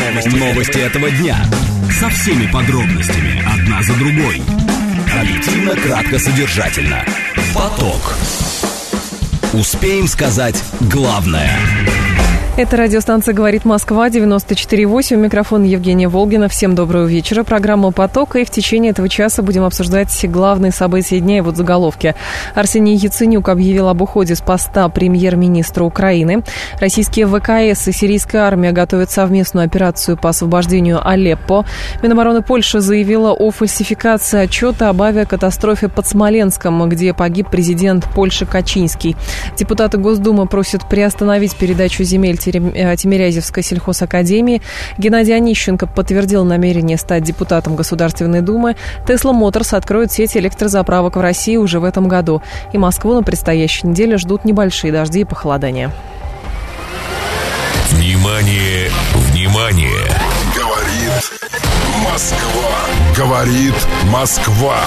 Новости этого дня. Со всеми подробностями, одна за другой. Объективно, кратко, содержательно. Поток. Успеем сказать главное. Это радиостанция «Говорит Москва», 94,8. У микрофона Евгения Волгина. Всем доброго вечера. Программа «Поток». И в течение этого часа будем обсуждать главные события дня и вот заголовки. Арсений Яценюк объявил об уходе с поста премьер-министра Украины. Российские ВКС и сирийская армия готовят совместную операцию по освобождению Алеппо. Минобороны Польши заявила о фальсификации отчета об авиакатастрофе под Смоленском, где погиб президент Польши Качинский. Депутаты Госдумы просят приостановить передачу земель Тимирязевской сельхозакадемии. Геннадий Онищенко подтвердил намерение стать депутатом Государственной Думы. Tesla Motors откроет сеть электрозаправок в России уже в этом году. И Москву на предстоящей неделе ждут небольшие дожди и похолодания. Внимание, внимание! Говорит Москва. Говорит Москва.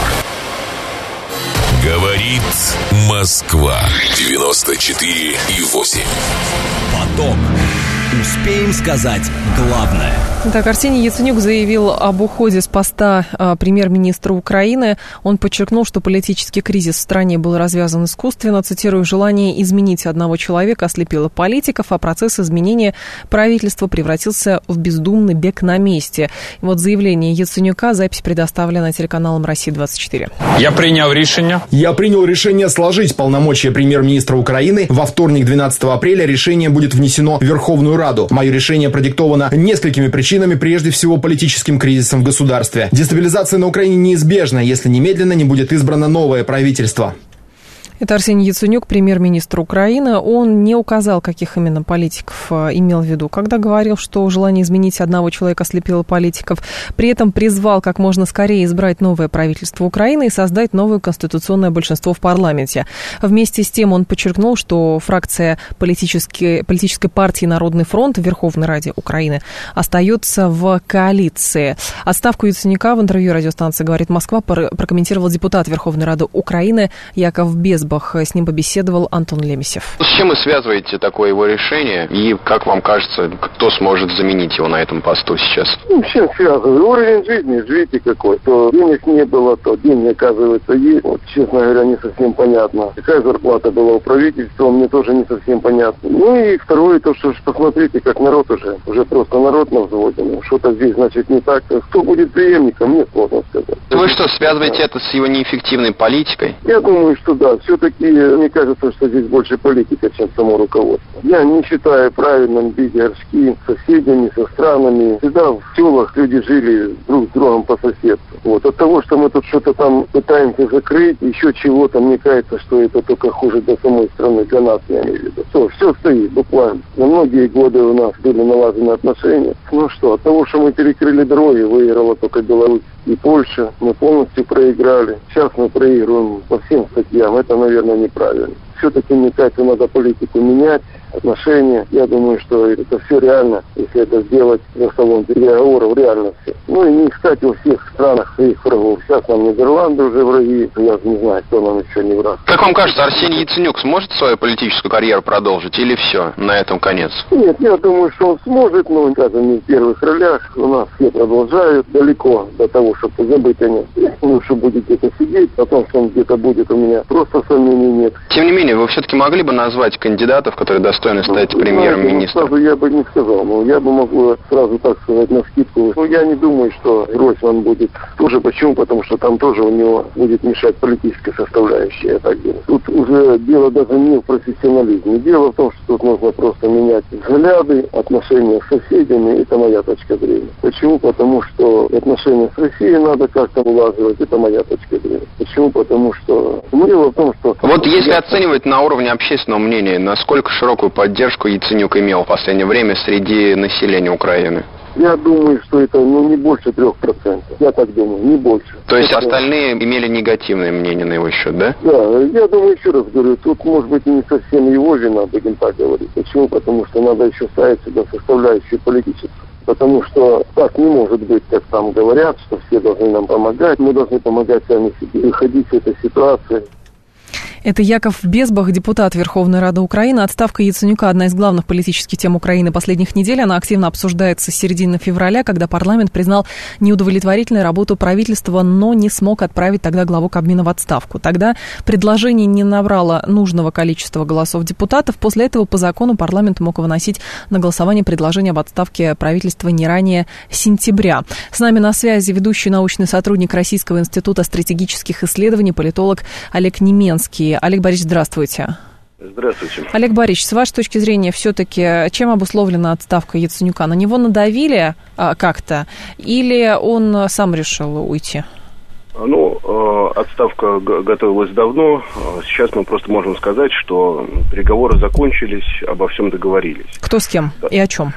Говорит Москва. 94,8. Поток. Успеем сказать главное. Так, Арсений Яценюк заявил об уходе с поста премьер-министра Украины. Он подчеркнул, что политический кризис в стране был развязан искусственно. Цитирую: «Желание изменить одного человека ослепило политиков, а процесс изменения правительства превратился в бездумный бег на месте». И вот заявление Яценюка, запись предоставлена телеканалом «Россия-24». Я принял решение сложить полномочия премьер-министра Украины. Во вторник, 12 апреля, решение будет внесено в Верховную Раду. Мое решение продиктовано несколькими причинами, прежде всего политическим кризисом в государстве. Дестабилизация на Украине неизбежна, если немедленно не будет избрано новое правительство. Это Арсений Яценюк, премьер-министр Украины. Он не указал, каких именно политиков имел в виду, когда говорил, что желание изменить одного человека ослепило политиков. При этом призвал как можно скорее избрать новое правительство Украины и создать новое конституционное большинство в парламенте. Вместе с тем он подчеркнул, что фракция политической партии «Народный фронт» в Верховной Раде Украины остается в коалиции. Отставку Яценюка в интервью радиостанции «Говорит Москва» прокомментировал депутат Верховной Рады Украины Яков Безбах. С ним побеседовал Антон Лемесев. С чем вы связываете такое его решение? И, как вам кажется, кто сможет заменить его на этом посту сейчас? С чем связываю? Уровень жизни, видите какой. То денег не было, то деньги, оказывается, есть. Вот, честно говоря, не совсем понятно. Какая зарплата была у правительства, мне тоже не совсем понятно. Ну и второе, то, что посмотрите, как народ уже просто народ на взводе. Что-то здесь, значит, не так. Кто будет преемником, мне сложно сказать. Вы что, связываете это с его неэффективной политикой? Я думаю, что да. Все-таки мне кажется, что здесь больше политика, чем само руководство. Я не считаю правильным бить горшки с соседями, со странами. Всегда в селах люди жили друг с другом по соседству. Вот. От того, что мы тут что-то там пытаемся закрыть, еще чего-то, мне кажется, что это только хуже для самой страны, для нас, я имею в виду. Все стоит, буквально. На многие годы у нас были налажены отношения. Ну что, от того, что мы перекрыли дороги, выиграла только Беларусь и Польша. Мы полностью проиграли. Сейчас мы проигрываем по всем статьям. Это, наверное, неправильно. Все-таки, мне кажется, надо политику менять, отношения. Я думаю, что это все реально, если это сделать за столом переговоров, реально все. Ну и не искать во всех странах своих врагов. Сейчас нам Нидерланды уже враги, я не знаю, кто нам еще не враг. Как вам кажется, Арсений Яценюк сможет свою политическую карьеру продолжить или все, на этом конец? Нет, я думаю, что он сможет, но он, скажем, не в первых ролях. У нас все продолжают далеко до того, чтобы забыть о нем. Лучше будет где-то сидеть, о том, что он где-то будет, у меня просто сомнений нет. Тем не менее, вы все-таки могли бы назвать кандидатов, которые достойны стать премьер-министром? Сразу я бы не сказал, но я бы могу сразу так сказать навскидку. Но я не думаю, что Гройсман будет тоже. Почему? Потому что там тоже у него будет мешать политическая составляющая. Я так думаю. Тут уже дело даже не в профессионализме. Дело в том, что тут нужно просто менять взгляды, отношения с соседями. Это моя точка зрения. Почему? Потому что отношения с Россией надо как-то улаживать. Это моя точка зрения. Почему? Потому что дело в том, что... Вот если оценивать на уровне общественного мнения, насколько широкую поддержку Яценюк имел в последнее время среди населения Украины? Я думаю, что это не больше 3%. Я так думаю, не больше. То есть остальные имели негативное мнение на его счет, да? Да, я думаю, еще раз говорю, тут может быть и не совсем его вина, будем так говорить. Почему? Потому что надо еще ставить сюда составляющую политическую. Потому что так не может быть, как там говорят, что все должны нам помогать. Мы должны помогать сами себе, выходить из этой ситуации. Это Яков Безбах, депутат Верховной Рады Украины. Отставка Яценюка – одна из главных политических тем Украины последних недель. Она активно обсуждается с середины февраля, когда парламент признал неудовлетворительной работу правительства, но не смог отправить тогда главу Кабмина в отставку. Тогда предложение не набрало нужного количества голосов депутатов. После этого по закону парламент мог выносить на голосование предложение об отставке правительства не ранее сентября. С нами на связи ведущий научный сотрудник Российского института стратегических исследований, политолог Олег Неменский. Олег Борисович, здравствуйте. Здравствуйте. Олег Борисович, с вашей точки зрения, все-таки чем обусловлена отставка Яценюка? На него надавили как-то или он сам решил уйти? Отставка готовилась давно. Сейчас мы просто можем сказать, что переговоры закончились, обо всем договорились. Кто с кем и о чем?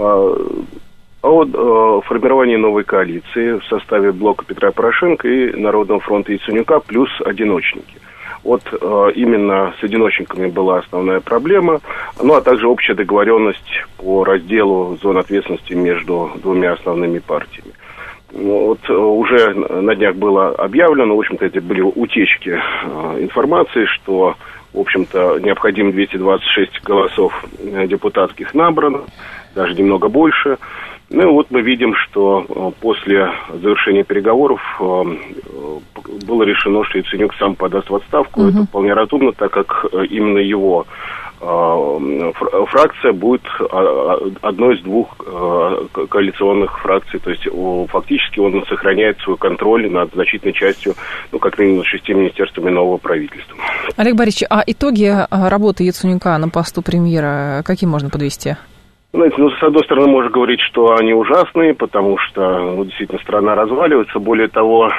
О формировании новой коалиции в составе блока Петра Порошенко и Народного фронта Яценюка плюс одиночники. Именно с одиночниками была основная проблема, а также общая договоренность по разделу зон ответственности между двумя основными партиями. Уже на днях было объявлено, в общем-то, это были утечки информации, что, в общем-то, необходимо 226 голосов депутатских набрано, даже немного больше. Мы видим, что после завершения переговоров было решено, что Яценюк сам подаст в отставку. Это вполне разумно, так как именно его фракция будет одной из двух коалиционных фракций. То есть фактически он сохраняет свой контроль над значительной частью, как минимум 6 министерствами нового правительства. Олег Борисович, а итоги работы Яценюка на посту премьера какие можно подвести? С одной стороны, можно говорить, что они ужасные, потому что действительно страна разваливается. Более того,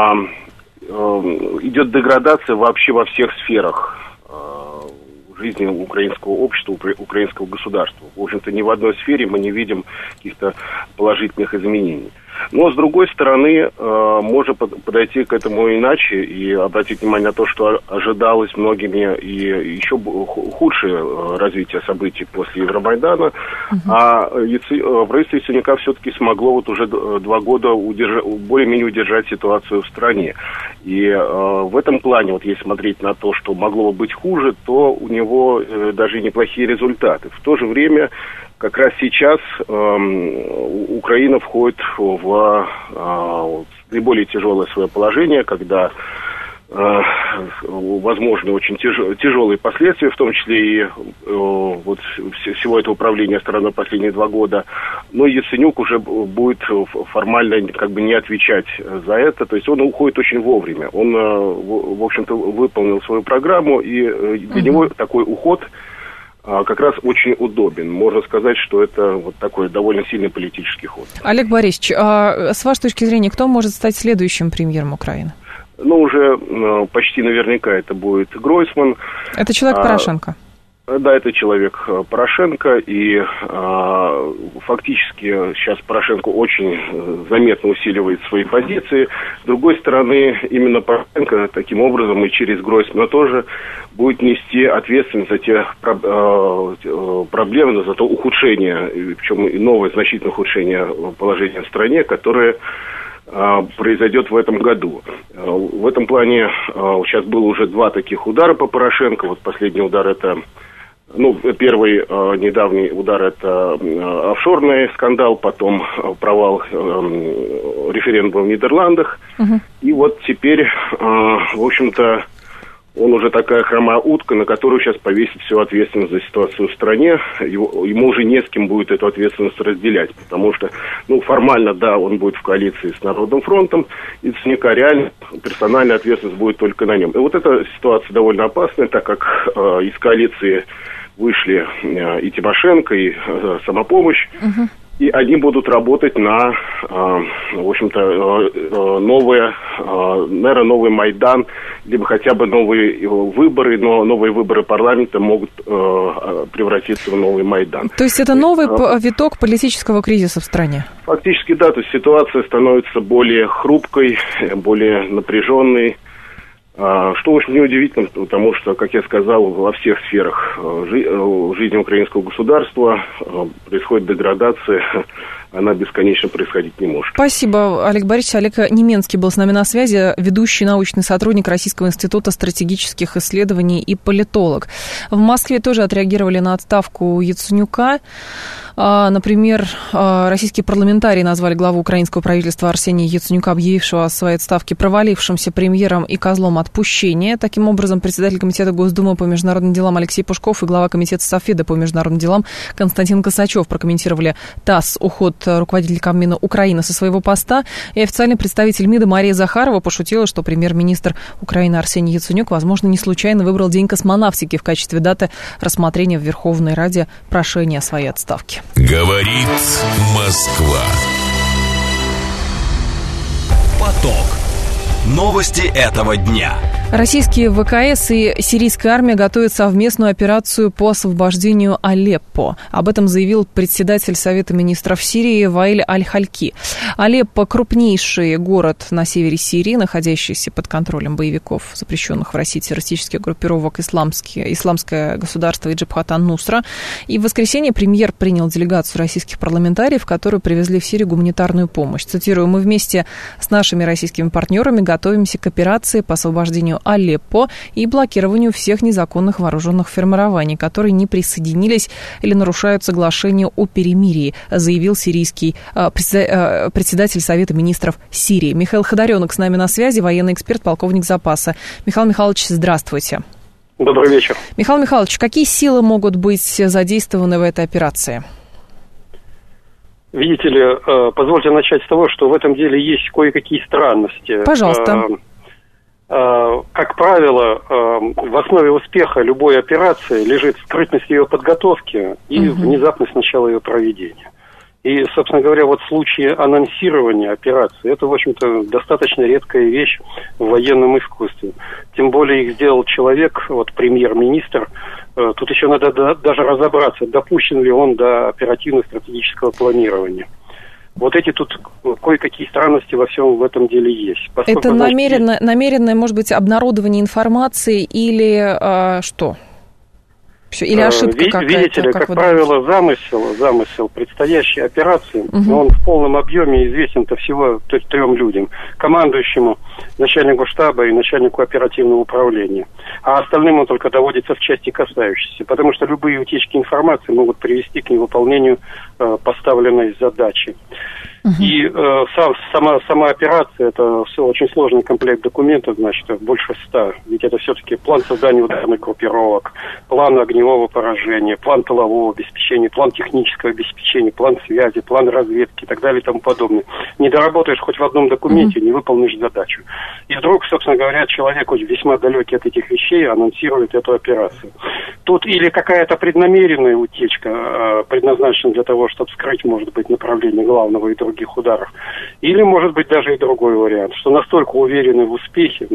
идет деградация вообще во всех сферах жизни украинского общества, украинского государства. В общем-то, ни в одной сфере мы не видим каких-то положительных изменений. Но, с другой стороны, можно подойти к этому иначе и обратить внимание на то, что ожидалось многими и еще худшее развитие событий после Евромайдана. А правительство Яценюка все-таки смогло уже 2 года более-менее удержать ситуацию в стране. И в этом плане, если смотреть на то, что могло бы быть хуже, то у него даже неплохие результаты. В то же время как раз сейчас Украина входит в наиболее тяжелое свое положение, когда возможны очень тяжелые последствия, в том числе и всего этого управления страной последние 2 года. Но Яценюк уже будет формально не отвечать за это. То есть он уходит очень вовремя. Он, в общем-то, выполнил свою программу, и для него такой уход как раз очень удобен. Можно сказать, что это такой довольно сильный политический ход. Олег Борисович, а с вашей точки зрения, кто может стать следующим премьером Украины? Уже почти наверняка это будет Гройсман. Это человек Порошенко? Да, это человек Порошенко, и фактически сейчас Порошенко очень заметно усиливает свои позиции. С другой стороны, именно Порошенко таким образом и через Гройсмана тоже будет нести ответственность за те проблемы, за то ухудшение, причем и новое значительное ухудшение положения в стране, которое произойдет в этом году. В этом плане сейчас было уже 2 таких удара по Порошенко. Последний удар это... первый недавний удар это офшорный скандал, потом провал референдума в Нидерландах. И теперь, в общем-то, он уже такая хромая утка, на которую сейчас повесит всю ответственность за ситуацию в стране. Ему уже не с кем будет эту ответственность разделять, потому что, формально, да, он будет в коалиции с Народным фронтом, и Яценюка реально персональная ответственность будет только на нем. И эта ситуация довольно опасная, так как из коалиции вышли и Тимошенко, и Самопомощь, и они будут работать на, в общем-то, наверное, новый Майдан, либо хотя бы новые выборы, но новые выборы парламента могут превратиться в новый Майдан. То есть это новый виток политического кризиса в стране? Фактически, да, то есть ситуация становится более хрупкой, более напряженной. Что очень неудивительно, потому что, как я сказал, во всех сферах жизни украинского государства происходит деградация она бесконечно происходить не может. Спасибо, Олег Борисович. Олег Неменский был с нами на связи, ведущий научный сотрудник Российского института стратегических исследований и политолог. В Москве тоже отреагировали на отставку Яценюка. Например, российские парламентарии назвали главу украинского правительства Арсения Яценюка, объявившего о своей отставке провалившимся премьером и козлом отпущения. Таким образом, председатель комитета Госдумы по международным делам Алексей Пушков и глава комитета Софеда по международным делам Константин Косачев прокомментировали ТАСС уход руководителя Кабмина Украины со своего поста. И официальный представитель МИДа Мария Захарова пошутила, что премьер-министр Украины Арсений Яценюк, возможно, не случайно выбрал День космонавтики в качестве даты рассмотрения в Верховной Раде прошения о своей отставке. Говорит Москва. Поток. Новости этого дня. Российские ВКС и сирийская армия готовят совместную операцию по освобождению Алеппо. Об этом заявил председатель Совета министров Сирии Ваиль Аль-Хальки. Алеппо – крупнейший город на севере Сирии, находящийся под контролем боевиков, запрещенных в России террористических группировок «Исламское государство» и «Джабхат ан-Нусра». И в воскресенье премьер принял делегацию российских парламентариев, которые привезли в Сирию гуманитарную помощь. Цитирую: «Мы вместе с нашими российскими партнерами готовимся к операции по освобождению Алеппо и блокированию всех незаконных вооруженных формирований, которые не присоединились или нарушают соглашение о перемирии», заявил сирийский председатель Совета министров Сирии. Михаил Ходоренок с нами на связи, военный эксперт, полковник запаса. Михаил Михайлович, здравствуйте. Добрый вечер. Михаил Михайлович, какие силы могут быть задействованы в этой операции? Видите ли, позвольте начать с того, что в этом деле есть кое-какие странности. Пожалуйста. Как правило, в основе успеха любой операции лежит скрытность ее подготовки и внезапность начала ее проведения. И, собственно говоря, вот в случае анонсирования операции, это, в общем-то, достаточно редкая вещь в военном искусстве. Тем более их сделал человек, вот премьер-министр. Тут еще надо даже разобраться, допущен ли он до оперативно-стратегического планирования. Вот эти тут кое-какие странности во всем в этом деле есть. Поскольку, это намеренное, может быть, обнародование информации или что? Или ошибка какая-то? Видите ли, как правило, замысел предстоящей операции, он в полном объеме известен-то всего трем людям: командующему, начальнику штаба и начальнику оперативного управления. А остальным он только доводится в части касающейся, потому что любые утечки информации могут привести к невыполнению поставленной задачи. И сама операция, это все очень сложный комплект документов, значит, больше 100. Ведь это все-таки план создания ударных группировок, план огневого поражения, план тылового обеспечения, план технического обеспечения, план связи, план разведки и так далее и тому подобное. Не доработаешь хоть в одном документе, не выполнишь задачу. И вдруг, собственно говоря, человек очень весьма далекий от этих вещей анонсирует эту операцию. Тут или какая-то преднамеренная утечка, предназначена для того, чтобы скрыть, может быть, направление главного и других ударов. Или, может быть, даже и другой вариант, что настолько уверены в успехе,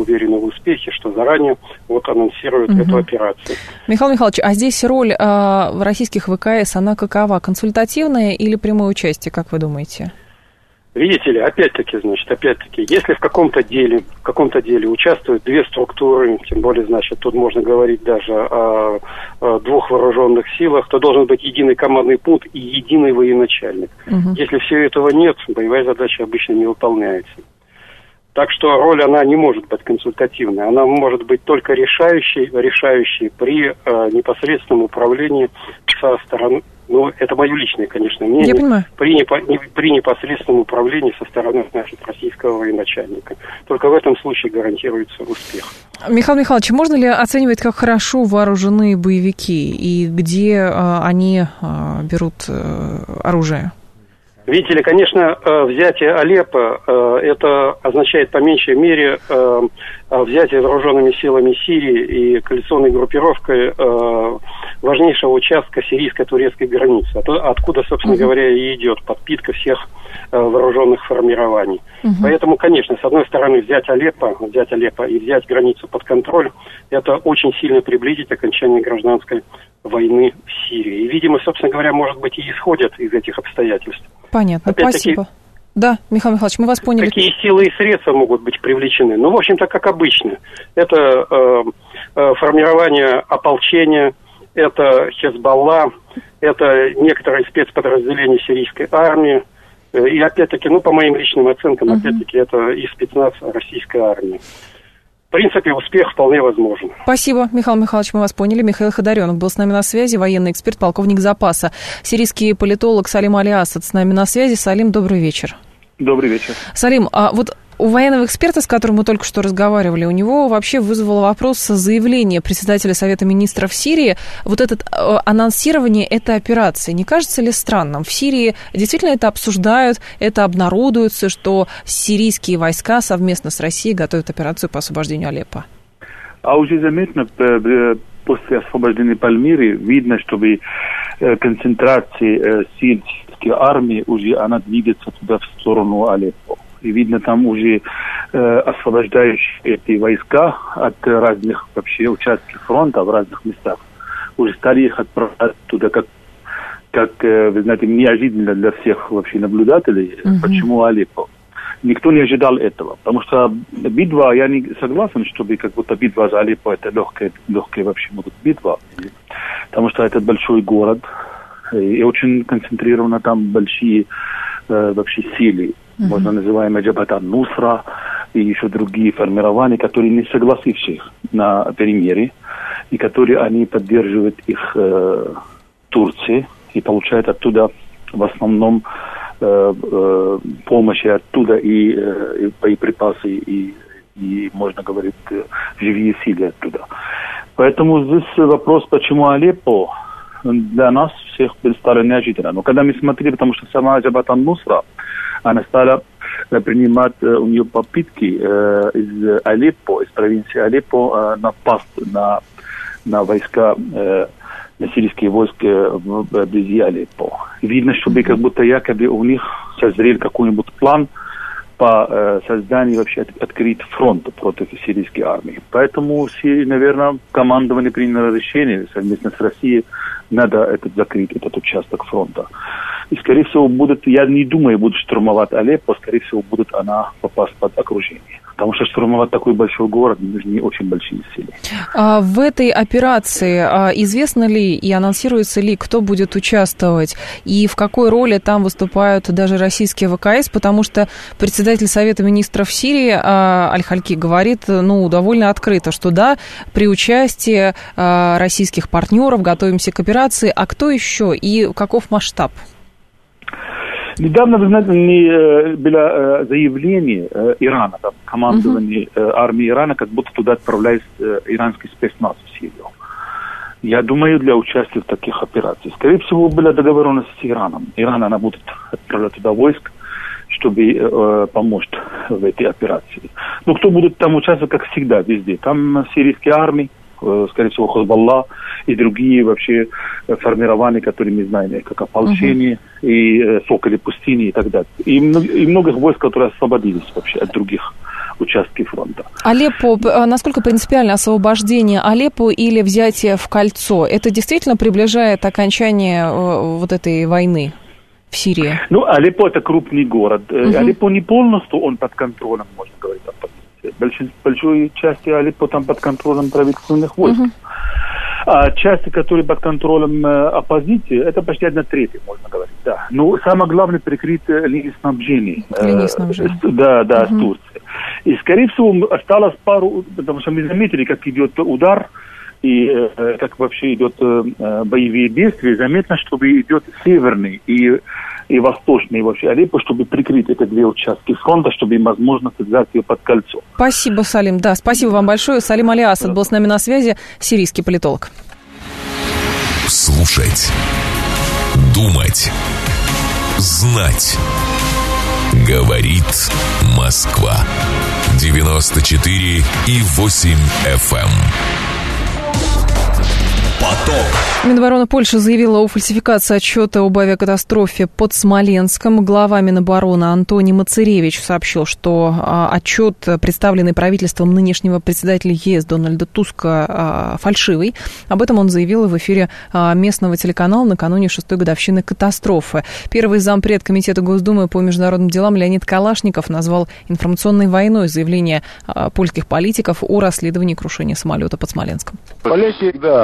что заранее вот анонсируют эту операцию. Михаил Михайлович, а здесь роль российских ВКС, она какова? Консультативная или прямое участие, как вы думаете? Видите ли, опять-таки, если в каком-то деле участвуют две структуры, тем более, значит, тут можно говорить даже о двух вооруженных силах, то должен быть единый командный пункт и единый военачальник. Если всего этого нет, боевая задача обычно не выполняется. Так что роль, она не может быть консультативной, она может быть только решающей при непосредственном управлении со стороны. Ну, это мое личное, конечно, мнение. Я понимаю. При непосредственном управлении со стороны, значит, российского военачальника. Только в этом случае гарантируется успех. Михаил Михайлович, можно ли оценивать, как хорошо вооружены боевики и где они берут оружие? Видите ли, конечно, взятие Алеппо, это означает по меньшей мере взятие вооруженными силами Сирии и коалиционной группировкой важнейшего участка сирийско-турецкой границы, откуда, собственно говоря, и идет подпитка всех вооруженных формирований. Поэтому, конечно, с одной стороны, взять Алеппо и взять границу под контроль, это очень сильно приблизит окончание гражданской войны в Сирии. И, видимо, собственно говоря, может быть, и исходят из этих обстоятельств. Понятно, спасибо. Да, Михаил Михайлович, мы вас поняли. Какие силы и средства могут быть привлечены? Ну, в общем-то, как обычно. Это формирование ополчения, это Хезболла, это некоторые спецподразделения сирийской армии. И опять-таки, по моим личным оценкам, опять-таки, это и спецназ российской армии. В принципе, успех вполне возможен. Спасибо, Михаил Михайлович, мы вас поняли. Михаил Ходоренок был с нами на связи, военный эксперт, полковник запаса. Сирийский политолог Салим Алиасад с нами на связи. Салим, добрый вечер. Добрый вечер. Салим, а вот у военного эксперта, с которым мы только что разговаривали, у него вообще вызвало вопрос заявление председателя Совета министров Сирии, вот это анонсирование этой операции. Не кажется ли странным? В Сирии действительно это обсуждают, это обнародуется, что сирийские войска совместно с Россией готовят операцию по освобождению Алеппо? А уже заметно, после освобождения Пальмиры видно, чтобы концентрация сил сирийской армии уже она двигается туда в сторону Алеппо. И видно, там уже освобождающие эти войска от разных вообще участков фронта в разных местах. Уже стали их отправлять туда, как вы знаете, неожиданно для всех вообще наблюдателей. Почему Алеппо? Никто не ожидал этого. Потому что битва, я не согласен, чтобы как будто битва за Алеппо это легкая вообще будет битва. Потому что это большой город. И очень концентрировано там большие вообще силы. Можно называемые Джабхат ан-Нусра и еще другие формирования, которые не согласившись на перемирие, и которые они поддерживают их Турции и получают оттуда в основном помощи оттуда и боеприпасы, и можно говорить, живые силы оттуда. Поэтому здесь вопрос, почему Алеппо, для нас всех стало неожиданно. Но когда мы смотрели, потому что сама Джабхат ан-Нусра, она стала принимать у нее попытки из Алеппо, из провинции Алеппо, напасть на войска, на сирийские войска вблизи Алеппо. Видно, чтобы как будто якобы у них созрел какой-нибудь план по созданию вообще открыть фронт против сирийской армии. Поэтому, наверное, командование приняло решение совместно с Россией, надо закрыть этот участок фронта. И, скорее всего, я не думаю, будут штурмовать Алеппо, скорее всего, будет она попасть под окружение. Потому что штурмовать такой большой город нужны очень большие силы. В этой операции известно ли и анонсируется ли, кто будет участвовать, и в какой роли там выступают даже российские ВКС, потому что председатель Совета министров Сирии Аль-Хальки говорит, довольно открыто, что да, при участии российских партнеров готовимся к операции, а кто еще и каков масштаб? Недавно, вы знаете, было заявление Ирана, там, командование армии Ирана, как будто туда отправляется иранский спецназ в Сирию. Я думаю, для участия в таких операциях. Скорее всего, была договоренность с Ираном. Иран, она будет отправлять туда войск, чтобы помочь в этой операции. Но кто будет там участвовать, как всегда, везде. Там сирийские армии, скорее всего, Хезболла и другие вообще формирования, которые мы знаем, как ополчение и соколи пустыни и так далее. И многих войск, которые освободились вообще от других участков фронта. Алеппо, насколько принципиально освобождение Алеппо или взятие в кольцо? Это действительно приближает окончание вот этой войны в Сирии? Алеппо это крупный город. Алеппо не полностью он под контролем, можно говорить, оппозиции. Большой части Алеппо там под контролем правительственных войск. А части, которые под контролем оппозиции, это почти 1/3, можно говорить, да. Но самое главное прикрыть линии снабжения. С Турцией. И, скорее всего, осталось пару, потому что мы заметили, как идет удар, и как вообще идет боевые действия, заметно, чтобы идет северный и восточный вообще Алеппо, чтобы прикрыть эти две участки фронта, чтобы им возможно взять ее под кольцо. Спасибо, Салим. Да, спасибо вам большое. Салим Алиасад был с нами на связи, сирийский политолог. Слушать, думать, знать. Говорит Москва. 94,8 FM. Поток. Минобороны Польши заявила о фальсификации отчета об авиакатастрофе под Смоленском. Глава Минобороны Антоний Мацеревич сообщил, что отчет, представленный правительством нынешнего председателя ЕС Дональда Туска, фальшивый. Об этом он заявил в эфире местного телеканала накануне 6-й годовщины катастрофы. Первый зампред Комитета Госдумы по международным делам Леонид Калашников назвал информационной войной заявление польских политиков о расследовании крушения самолета под Смоленском. Поляки, да, были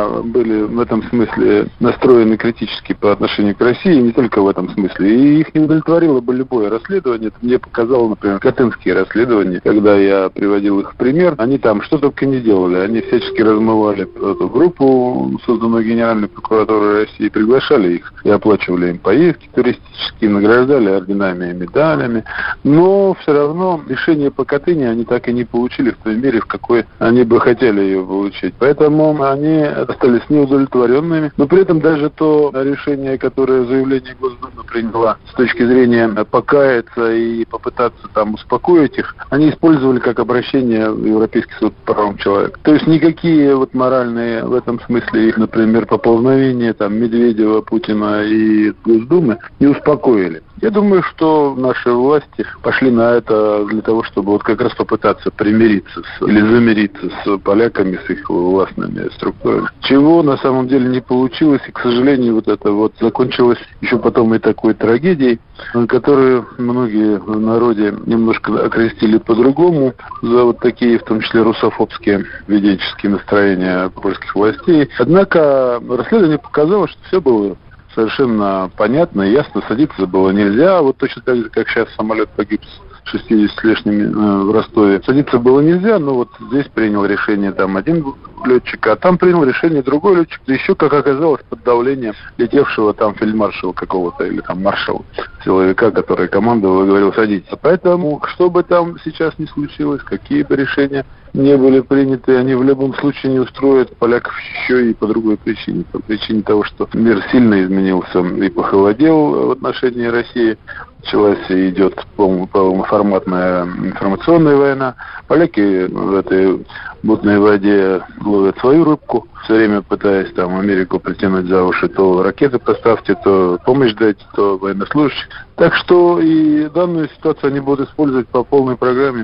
были в этом смысле настроены критически по отношению к России, не только в этом смысле. И их не удовлетворило бы любое расследование. Это мне показало, например, катынские расследования, когда я приводил их в пример. Они там что только не делали. Они всячески размывали эту группу, созданную Генеральной прокуратурой России, приглашали их и оплачивали им поездки туристические, награждали орденами и медалями. Но все равно решение по Катыни они так и не получили в той мере, в какой они бы хотели ее получить. Поэтому они остались неудовлетворенными. Но при этом даже то решение, которое заявление Госдумы приняла с точки зрения покаяться и попытаться там успокоить их, они использовали как обращение в Европейский суд по правам человека. То есть никакие вот моральные в этом смысле их, например, поползновения там Медведева, Путина и Госдумы не успокоили. Я думаю, что наши власти пошли на это для того, чтобы вот как раз попытаться примириться или замириться с поляками, с их властными структурами. Чего на самом деле не получилось, и, к сожалению, вот это вот закончилось еще потом и такой трагедией, которую многие в народе немножко окрестили по-другому за вот такие, в том числе, русофобские веденческие настроения польских властей. Однако расследование показало, что все было совершенно понятно и ясно, садиться было нельзя. Вот точно так же, как сейчас самолет погиб с 60 с лишним в Ростове. Садиться было нельзя, но вот здесь принял решение там один летчик, а там принял решение другой летчик, да еще, как оказалось, под давлением летевшего там фельдмаршала какого-то или там маршала, силовика, который командовал и говорил садиться. Поэтому, что бы там сейчас ни случилось, какие бы решения не были приняты, они в любом случае не устроят поляков еще и по другой причине. По причине того, что мир сильно изменился и похолодел в отношении России. Началась и идет полноформатная информационная война. Поляки в этой мутной воде ловят свою рыбку, все время пытаясь там Америку притянуть за уши, то ракеты поставьте, то помощь дайте, то военнослужащих. Так что и данную ситуацию они будут использовать по полной программе.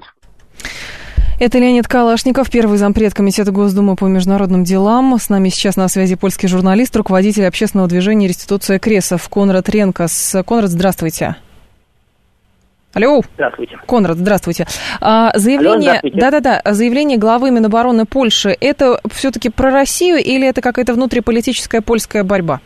Это Леонид Калашников, первый зампред Комитета Госдумы по международным делам. С нами сейчас на связи польский журналист, руководитель общественного движения «Реституция Кресов» Конрад Ренкас. Конрад, здравствуйте. Алло. Здравствуйте. Конрад, здравствуйте. Заявление, Алло, здравствуйте. Заявление главы Минобороны Польши, это все-таки про Россию или это какая-то внутриполитическая польская борьба?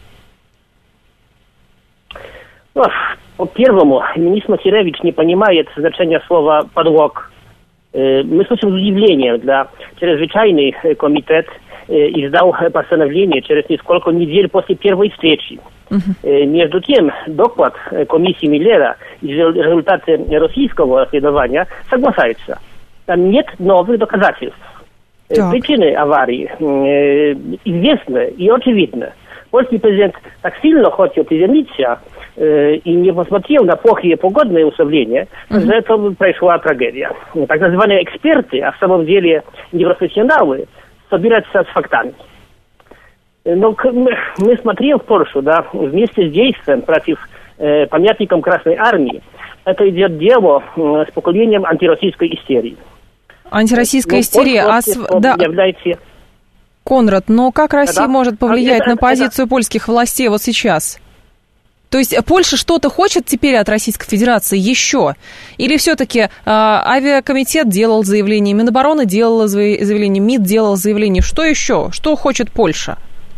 По первому, министр Макеревич не понимает значения слова «подлог». Мы слышим удивление, для чрезвычайный комитет издал постановление через несколько недель после первой встречи. Между тем, доклад комиссии Миллера и результаты российского расследования соглашаются. Там нет новых доказательств. Причины аварии известны и очевидны. Польский президент так сильно хотел приземлиться и не посмотрел на плохие погодные условия, что это произошла трагедия. Так называемые эксперты, а в самом деле не профессионалы, собираются с фактами. Но мы смотрели в Польшу, да, вместе с действием против памятников Красной Армии. Это идет дело с поколением антироссийской истерии. Антироссийская истерия, является... Конрад, но как Россия может повлиять на позицию польских властей вот сейчас? То есть Польша что-то хочет теперь от Российской Федерации еще? Или все-таки авиакомитет делал заявление, Минобороны делала заявление, МИД делал заявление? Что еще? Что хочет Польша?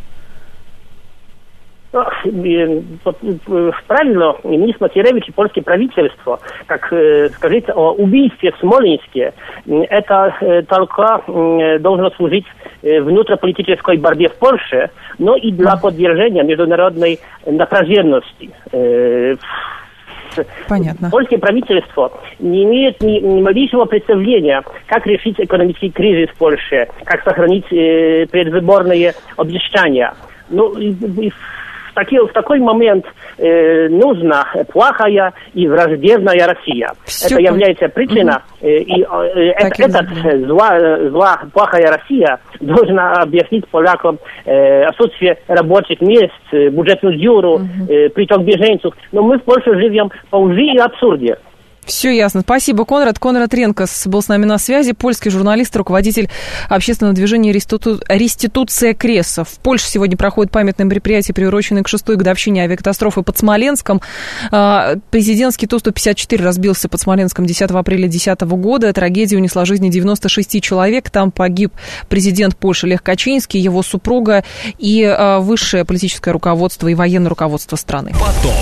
Правильно, министр Макеревич и польское правительство, как скажите, о убийстве в Смоленске, это только должно служить внутриполитической борьбе в Польше, но и для поддержания международной напряженности. Понятно. Польское правительство не имеет ни малейшего представления, как решить экономический кризис в Польше, как сохранить предвыборные обещания. Ну, в такой момент нужна плохая и враждебная Россия. Это является причиной, и плохая Россия должна объяснить полякам отсутствие рабочих мест, бюджетную дыру, приток беженцев. Но мы в Польше живем по лжи и абсурде. Все ясно. Спасибо, Конрад. Конрад Ренкос был с нами на связи. Польский журналист, руководитель общественного движения «Реституция Креса». В Польше сегодня проходит памятное мероприятие, приуроченное к 6-й годовщине авиакатастрофы под Смоленском. Президентский Ту-154 разбился под Смоленском 10 апреля 2010 года. Трагедия унесла жизни 96 человек. Там погиб президент Польши Лех Качинский, его супруга и высшее политическое руководство и военное руководство страны. Поток.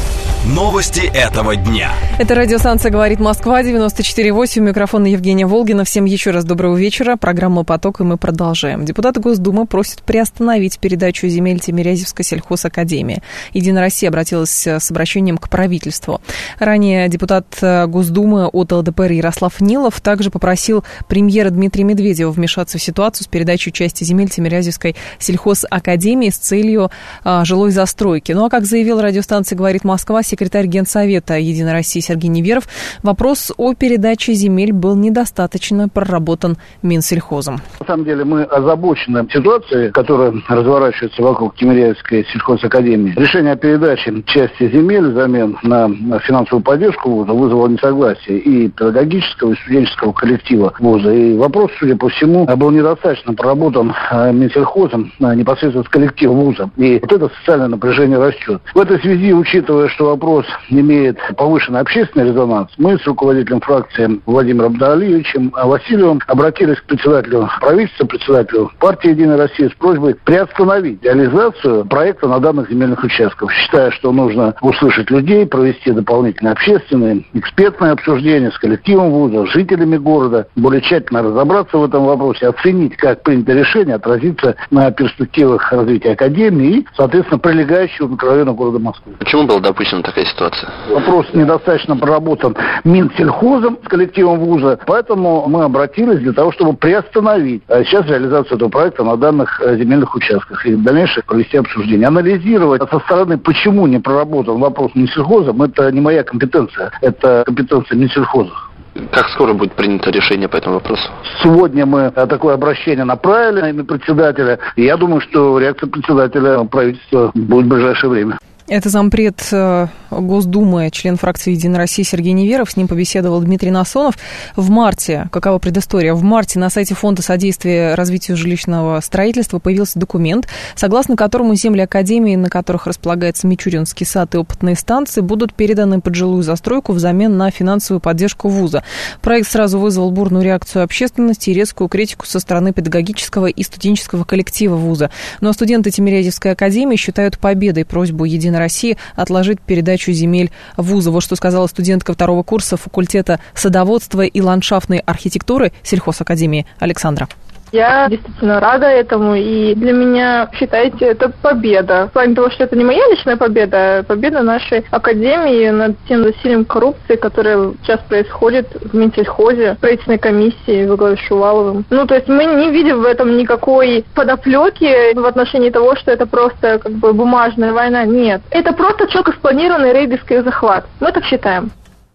Новости этого дня. Это радиостанция «Говорит Москва», 94.8. Микрофон Евгения Волгина. Всем еще раз доброго вечера. Программа «Поток», и мы продолжаем. Депутаты Госдумы просят приостановить передачу земель Тимирязевской сельхозакадемии. «Единая Россия» обратилась с обращением к правительству. Ранее депутат Госдумы от ЛДПР Ярослав Нилов также попросил премьера Дмитрия Медведева вмешаться в ситуацию с передачей части земель Тимирязевской сельхозакадемии с целью жилой застройки. Ну а как заявил радиостанция «Говорит Москва» секретарь Генсовета «Единой России» Сергей Неверов, вопрос о передаче земель был недостаточно проработан Минсельхозом. На самом деле мы озабочены ситуацией, которая разворачивается вокруг Тимирязевской сельхозакадемии. Решение о передаче части земель взамен на финансовую поддержку вуза вызвало несогласие и педагогического, и студенческого коллектива вуза. И вопрос, судя по всему, был недостаточно проработан Минсельхозом непосредственно с коллективом вуза. И вот это социальное напряжение растет. В этой связи, учитывая, что вопрос имеет повышенный общественный резонанс, мы с руководителем фракции Владимиром Абдалиевичем Васильевым обратились к председателю правительства, председателю партии «Единая Россия» с просьбой приостановить реализацию проекта на данных земельных участках, считая, что нужно услышать людей, провести дополнительные общественные, экспертные обсуждения с коллективом вуза, с жителями города, более тщательно разобраться в этом вопросе, оценить, как принятое решение отразится на перспективах развития академии и, соответственно, прилегающего микрорайона города Москвы. Почему была допущена такая ситуация? Вопрос недостаточно проработан Минсельхозом с коллективом вуза, поэтому мы обратились для того, чтобы приостановить сейчас реализацию этого проекта на данных земельных участках и в дальнейшем провести обсуждение. Анализировать со стороны, почему не проработан вопрос Минсельхозом, это не моя компетенция, это компетенция Минсельхоза. Как скоро будет принято решение по этому вопросу? Сегодня мы такое обращение направили на имя председателя, и я думаю, что реакция председателя правительства будет в ближайшее время. Это зампред Госдумы, член фракции «Единая Россия» Сергей Неверов. С ним побеседовал Дмитрий Насонов. В марте, какова предыстория? В марте на сайте Фонда содействия развитию жилищного строительства появился документ, согласно которому земли академии, на которых располагается Мичуринский сад и опытные станции, будут переданы под жилую застройку взамен на финансовую поддержку вуза. Проект сразу вызвал бурную реакцию общественности и резкую критику со стороны педагогического и студенческого коллектива вуза. Но студенты Тимирязевской академии считают победой просьбу «Единой России» отложить передачу земель вуза. Вот что сказала студентка 2-го курса факультета садоводства и ландшафтной архитектуры сельхозакадемии Александра. Я действительно рада этому, и для меня, считайте, это победа. В плане того, что это не моя личная победа, а победа нашей академии над тем засилием коррупции, которая сейчас происходит в Минсельхозе, в правительственной комиссии во главе с Шуваловым. То есть мы не видим в этом никакой подоплеки в отношении того, что это просто бумажная война. Нет. Это просто четко спланированный рейдерский захват. Мы так считаем.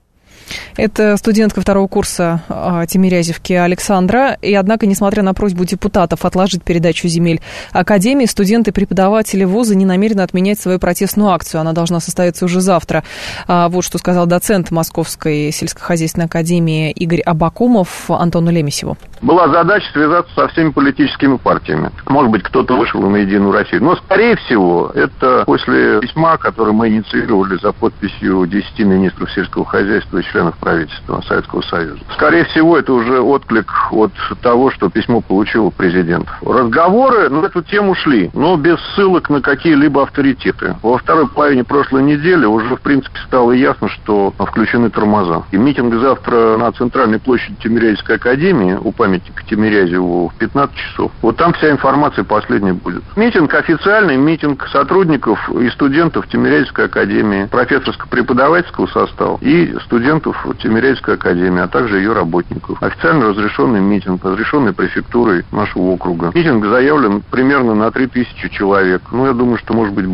Это студентка 2-го курса Тимирязевки Александра. И, однако, несмотря на просьбу депутатов отложить передачу земель академии, студенты и преподаватели вуза не намерены отменять свою протестную акцию. Она должна состояться уже завтра. Вот что сказал доцент Московской сельскохозяйственной академии Игорь Абакумов Антону Лемесеву. Была задача связаться со всеми политическими партиями. Может быть, кто-то вышел на «Единую Россию». Но, скорее всего, это после письма, которое мы инициировали за подписью 10 министров сельского хозяйства и членов правительства Советского Союза. Скорее всего, это уже отклик от того, что письмо получил президент. Разговоры на эту тему шли, но без ссылок на какие-либо авторитеты. Во второй половине прошлой недели уже, в принципе, стало ясно, что включены тормоза. И митинг завтра на центральной площади Тимирязевской академии, у памятника Тимирязеву, в 15 часов. Вот там вся информация последняя будет. Митинг официальный, митинг сотрудников и студентов Тимирязевской академии, профессорско-преподавательского состава и студентов Тимирязевской академии, а также ее работников. Официально разрешенный митинг, разрешенный префектурой нашего округа. Митинг заявлен примерно на 3000 человек. Я думаю, что может быть больше.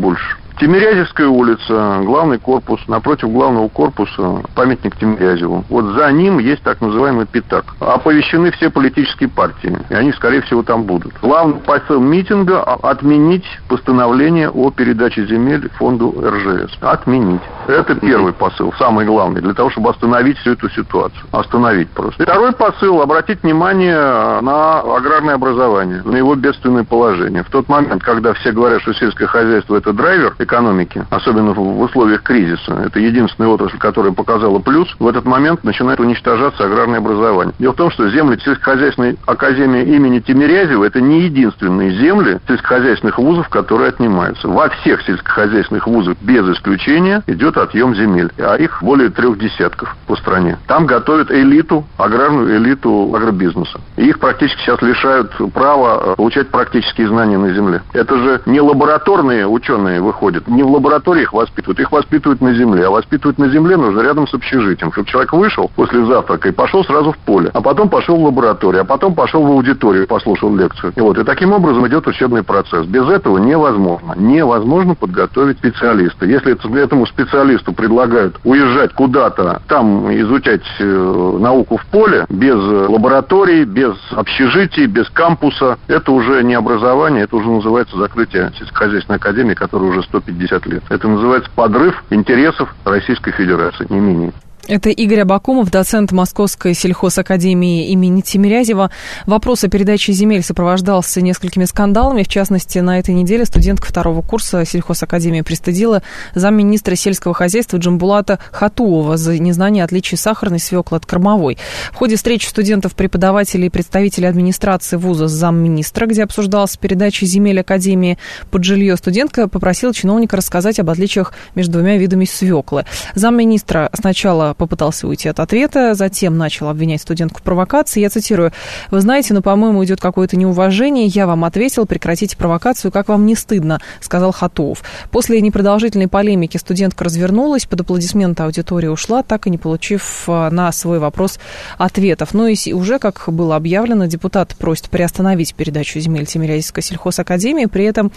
Тимирязевская улица, главный корпус, напротив главного корпуса памятник Тимирязеву. Вот за ним есть так называемый пятак. Оповещены все политические партии, и они, скорее всего, там будут. Главный посыл митинга – отменить постановление о передаче земель фонду РЖС. Отменить. Это первый посыл, самый главный, для того, чтобы остановить всю эту ситуацию. Остановить просто. Второй посыл – обратить внимание на аграрное образование, на его бедственное положение. В тот момент, когда все говорят, что сельское хозяйство – это драйвер экономики, особенно в условиях кризиса, это единственная отрасль, которая показала плюс, в этот момент начинает уничтожаться аграрное образование. Дело в том, что земли сельскохозяйственной академии имени Тимирязева – это не единственные земли сельскохозяйственных вузов, которые отнимаются. Во всех сельскохозяйственных вузах без исключения идет отъем земель, а их более 3 десятков по стране. Там готовят элиту, аграрную элиту агробизнеса. И их практически сейчас лишают права получать практические знания на земле. Это же не лабораторные ученые выходят, не в лаборатории их воспитывают на земле. А воспитывать на земле нужно рядом с общежитием, чтобы человек вышел после завтрака и пошел сразу в поле, а потом пошел в лабораторию, а потом пошел в аудиторию, послушал лекцию. И таким образом идет учебный процесс. Без этого невозможно подготовить специалиста. Если этому специалисту предлагают уезжать куда-то, там изучать науку в поле, без лабораторий, без общежитий, без кампуса, это уже не образование, это уже называется закрытие сельскохозяйственной академии, которой уже 150 лет. Это называется подрыв интересов Российской Федерации, не менее. Это Игорь Абакумов, доцент Московской сельхозакадемии имени Тимирязева. Вопрос о передаче земель сопровождался несколькими скандалами. В частности, на этой неделе студентка 2-го курса сельхозакадемии пристыдила замминистра сельского хозяйства Джамбулата Хатуова за незнание отличий сахарной свеклы от кормовой. В ходе встречи студентов, преподавателей и представителей администрации вуза с замминистра, где обсуждалась передача земель академии под жилье, студентка попросила чиновника рассказать об отличиях между двумя видами свеклы. Замминистра сначала попытался уйти от ответа, затем начал обвинять студентку в провокации. Я цитирую: «Вы знаете, по-моему, идет какое-то неуважение. Я вам ответил, прекратите провокацию, как вам не стыдно», сказал Хатуов. После непродолжительной полемики студентка развернулась, под аплодисменты аудитории ушла, так и не получив на свой вопрос ответов. И уже, как было объявлено, депутат просит приостановить передачу земель Тимирязевской сельхозакадемии. При этом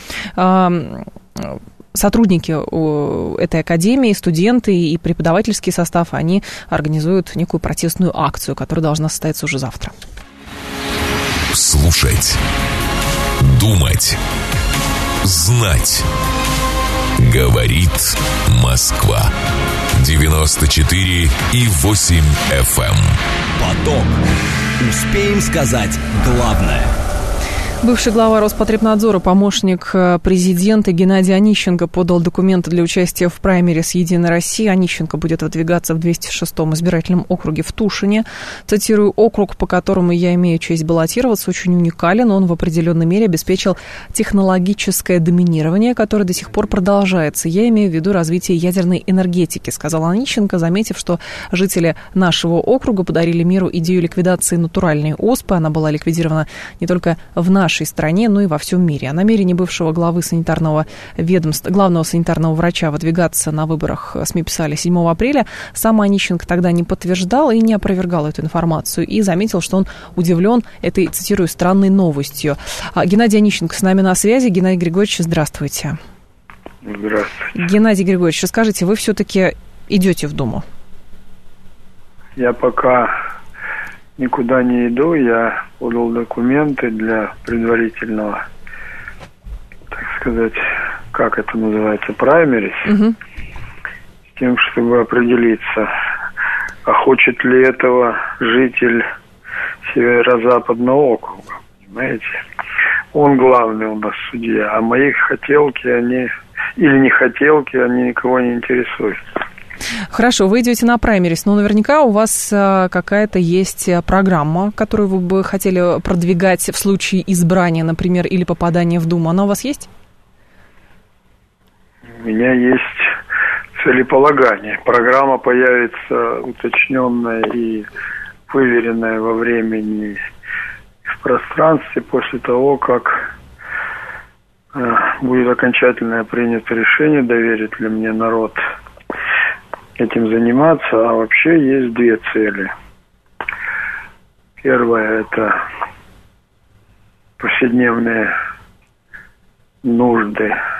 сотрудники этой академии, студенты и преподавательский состав, они организуют некую протестную акцию, которая должна состояться уже завтра. Слушать, думать, знать. Говорит Москва. 94,8 FM. Поток. Успеем сказать главное. Бывший глава Роспотребнадзора, помощник президента Геннадий Онищенко подал документы для участия в праймерис «Единой России». Онищенко будет выдвигаться в 206-м избирательном округе в Тушине. Цитирую: «Округ, по которому я имею честь баллотироваться, очень уникален. Он в определенной мере обеспечил технологическое доминирование, которое до сих пор продолжается. Я имею в виду развитие ядерной энергетики», сказал Онищенко, заметив, что жители нашего округа подарили миру идею ликвидации натуральной оспы. Она была ликвидирована не только в нашей стране, но и во всем мире. О намерении бывшего главы санитарного ведомства, главного санитарного врача выдвигаться на выборах СМИ писали 7 апреля. Сам Онищенко тогда не подтверждал и не опровергал эту информацию и заметил, что он удивлен этой, цитирую, странной новостью. Геннадий Онищенко с нами на связи. Геннадий Григорьевич, здравствуйте. Здравствуйте. Геннадий Григорьевич, расскажите, вы все-таки идете в Думу? Я пока никуда не иду, я подал документы для предварительного, так сказать, как это называется, праймерис, с тем, чтобы определиться, а хочет ли этого житель северо-западного округа, понимаете? Он главный у нас судья, а мои хотелки, они, или не хотелки, они никого не интересуют. Хорошо, вы идете на праймерис, но наверняка у вас какая-то есть программа, которую вы бы хотели продвигать в случае избрания, например, или попадания в Думу. Она у вас есть? У меня есть целеполагание. Программа появится уточненная и выверенная во времени и в пространстве после того, как будет окончательно принято решение, доверит ли мне народ этим заниматься. А вообще есть две цели. Первая — это повседневные нужды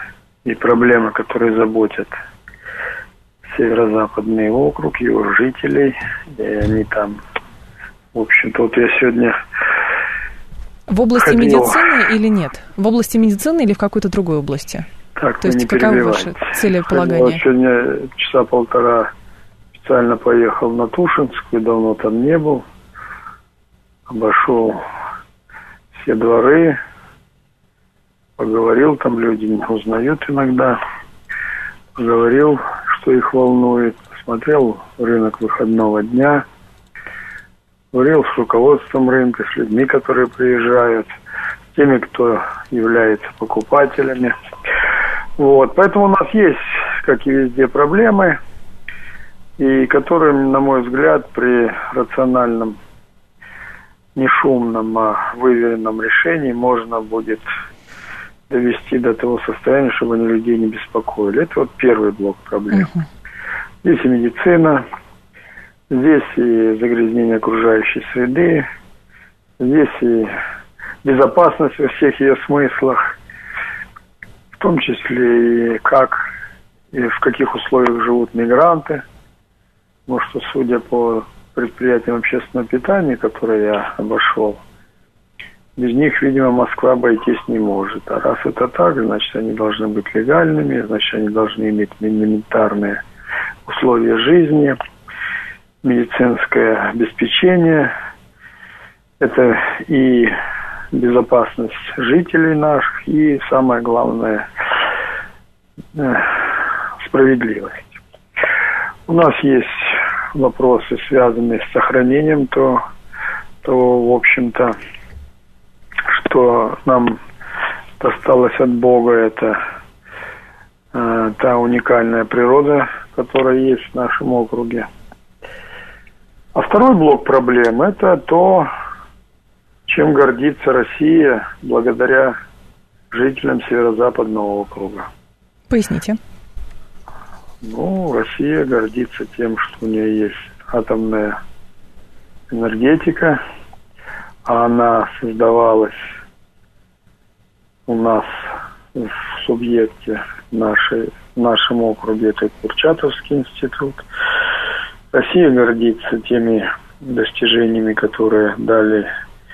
и проблемы, которые заботят северо-западный округ, его жителей, и они там, в общем-то, вот я сегодня... В области медицины или нет? В области медицины или в какой-то другой области? Так, то есть каковы ваши целеполагания? Сегодня часа полтора специально поехал на Тушинскую, давно там не был. Обошел все дворы, поговорил, там люди узнают иногда. Поговорил, что их волнует. Посмотрел рынок выходного дня. Говорил с руководством рынка, с людьми, которые приезжают, с теми, кто является покупателями. Вот. Поэтому у нас есть, как и везде, проблемы, и которые, на мой взгляд, при рациональном, не шумном, а выверенном решении можно будет довести до того состояния, чтобы они людей не беспокоили. Это вот первый блок проблем. Здесь и медицина, здесь и загрязнение окружающей среды, здесь и безопасность во всех ее смыслах, в том числе и как и в каких условиях живут мигранты. Потому что, судя по предприятиям общественного питания, которые я обошел, без них, видимо, Москва обойтись не может. А раз это так, значит, они должны быть легальными, значит, они должны иметь элементарные условия жизни, медицинское обеспечение. Это и безопасность жителей наших, и, самое главное, справедливость. У нас есть вопросы, связанные с сохранением того, в общем-то, что нам досталось от Бога, это та уникальная природа, которая есть в нашем округе. А второй блок проблем – это то, чем гордится Россия благодаря жителям Северо-Западного округа. Поясните. Ну, Россия гордится тем, что у нее есть атомная энергетика, а она создавалась у нас в субъекте в нашем округе, это Курчатовский институт. Россия гордится теми достижениями, которые дали